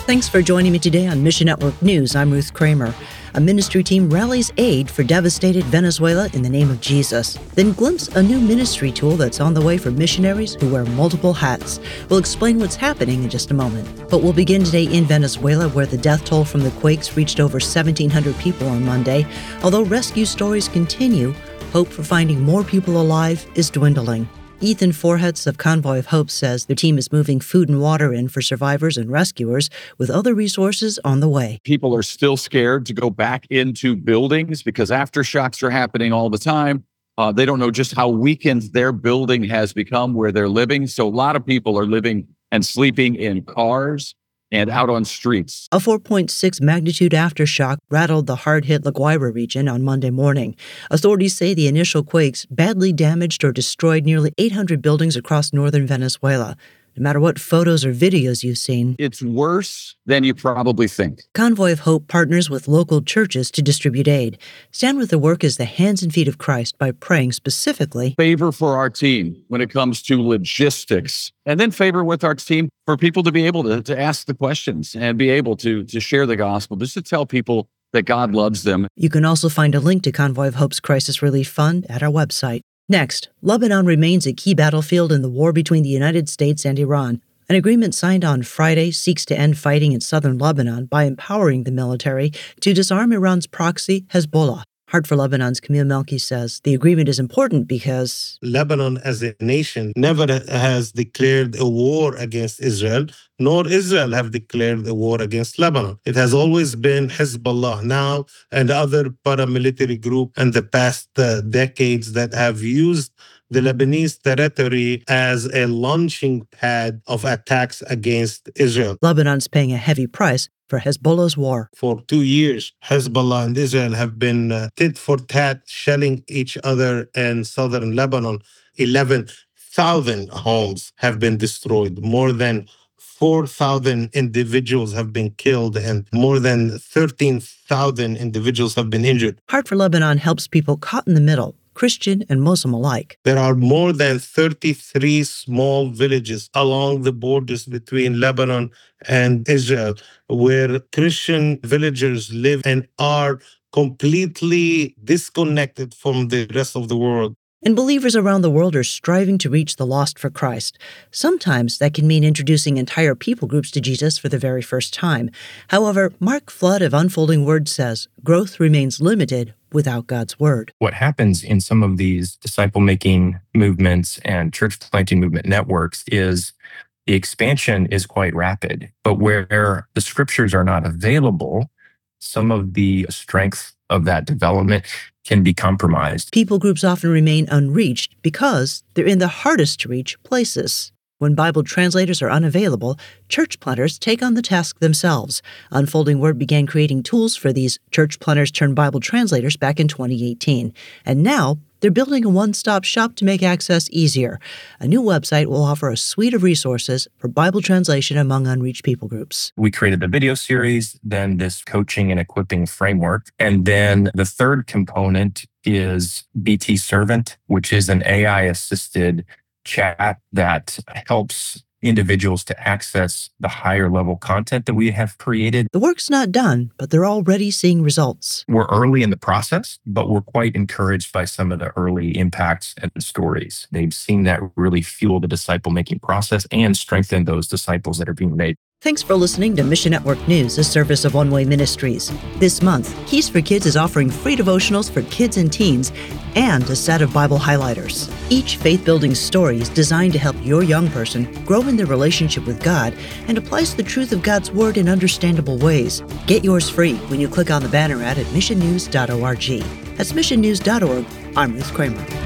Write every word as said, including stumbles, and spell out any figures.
Thanks for joining me today on Mission Network News. I'm Ruth Kramer. A ministry team rallies aid for devastated Venezuela in the name of Jesus. Then glimpse a new ministry tool that's on the way for missionaries who wear multiple hats. We'll explain what's happening in just a moment. But we'll begin today in Venezuela, where the death toll from the quakes reached over seventeen hundred people on Monday. Although rescue stories continue, hope for finding more people alive is dwindling. Ethan Forhetz of Convoy of Hope says their team is moving food and water in for survivors and rescuers, with other resources on the way. People are still scared to go back into buildings because aftershocks are happening all the time. Uh, they don't know just how weakened their building has become where they're living. So a lot of people are living and sleeping in cars and out on streets. A four point six magnitude aftershock rattled the hard-hit La Guaira region on Monday morning. Authorities say the initial quakes badly damaged or destroyed nearly eight hundred buildings across northern Venezuela. No matter what photos or videos you've seen, it's worse than you probably think. Convoy of Hope partners with local churches to distribute aid. Stand with the work as the hands and feet of Christ by praying specifically. Favor for our team when it comes to logistics, and then favor with our team for people to be able to, to ask the questions and be able to, to share the gospel, just to tell people that God loves them. You can also find a link to Convoy of Hope's Crisis Relief Fund at our website. Next, Lebanon remains a key battlefield in the war between the United States and Iran. An agreement signed on Friday seeks to end fighting in southern Lebanon by empowering the military to disarm Iran's proxy, Hezbollah. Heart for Lebanon's Camille Melki says the agreement is important because Lebanon as a nation never has declared a war against Israel, nor Israel have declared a war against Lebanon. It has always been Hezbollah now and other paramilitary group in the past uh, decades that have used the Lebanese territory as a launching pad of attacks against Israel. Lebanon's paying a heavy price for Hezbollah's war. For two years, Hezbollah and Israel have been uh, tit for tat, shelling each other in southern Lebanon. eleven thousand homes have been destroyed. More than four thousand individuals have been killed, and more than thirteen thousand individuals have been injured. Heart for Lebanon helps people caught in the middle, Christian and Muslim alike. There are more than thirty-three small villages along the borders between Lebanon and Israel where Christian villagers live and are completely disconnected from the rest of the world. And believers around the world are striving to reach the lost for Christ. Sometimes that can mean introducing entire people groups to Jesus for the very first time. However, Mark Flood of Unfolding Word says growth remains limited without God's Word. What happens in some of these disciple-making movements and church-planting movement networks is the expansion is quite rapid, but where the scriptures are not available, some of the strength of that development can be compromised. People groups often remain unreached because they're in the hardest to reach places. When Bible translators are unavailable, church planters take on the task themselves. Unfolding Word began creating tools for these church planters turned Bible translators back in twenty eighteen. And now they're building a one-stop shop to make access easier. A new website will offer a suite of resources for Bible translation among unreached people groups. We created the video series, then this coaching and equipping framework. And then the third component is B T Servant, which is an A I-assisted chat that helps individuals to access the higher level content that we have created. The work's not done, but they're already seeing results. We're early in the process, but we're quite encouraged by some of the early impacts and stories. They've seen that really fuel the disciple-making process and strengthen those disciples that are being made. Thanks for listening to Mission Network News, a service of One Way Ministries. This month, Keys for Kids is offering free devotionals for kids and teens and a set of Bible highlighters. Each faith-building story is designed to help your young person grow in their relationship with God and applies the truth of God's Word in understandable ways. Get yours free when you click on the banner ad at mission news dot org. That's mission news dot org. I'm Ruth Kramer.